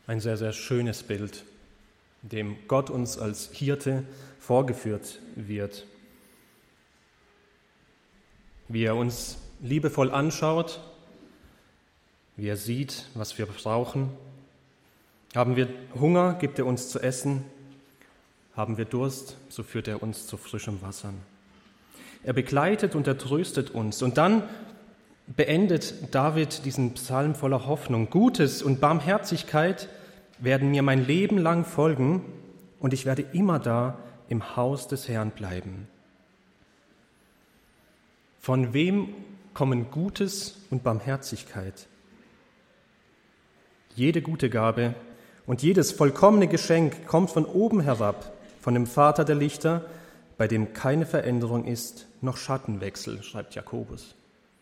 Ein sehr, sehr schönes Bild, in dem Gott uns als Hirte vorgeführt wird. Wie er uns liebevoll anschaut, wie er sieht, was wir brauchen. Haben wir Hunger, gibt er uns zu essen. Haben wir Durst, so führt er uns zu frischem Wasser. Er begleitet und er tröstet uns. Und dann beendet David diesen Psalm voller Hoffnung. Gutes und Barmherzigkeit werden mir mein Leben lang folgen und ich werde immer da im Haus des Herrn bleiben. Von wem kommen Gutes und Barmherzigkeit? Jede gute Gabe und jedes vollkommene Geschenk kommt von oben herab, von dem Vater der Lichter, bei dem keine Veränderung ist, noch Schattenwechsel, schreibt Jakobus.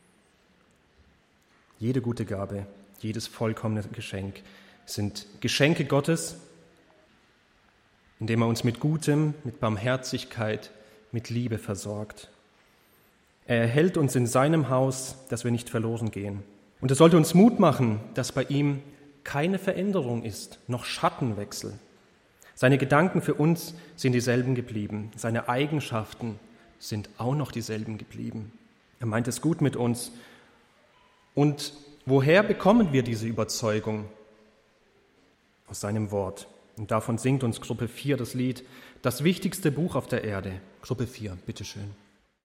Jede gute Gabe, jedes vollkommene Geschenk sind Geschenke Gottes, indem er uns mit Gutem, mit Barmherzigkeit, mit Liebe versorgt. Er erhält uns in seinem Haus, dass wir nicht verloren gehen. Und es sollte uns Mut machen, dass bei ihm keine Veränderung ist, noch Schattenwechsel. Seine Gedanken für uns sind dieselben geblieben. Seine Eigenschaften sind auch noch dieselben geblieben. Er meint es gut mit uns. Und woher bekommen wir diese Überzeugung? Aus seinem Wort. Und davon singt uns Gruppe 4 das Lied, das wichtigste Buch auf der Erde. Gruppe 4, bitteschön.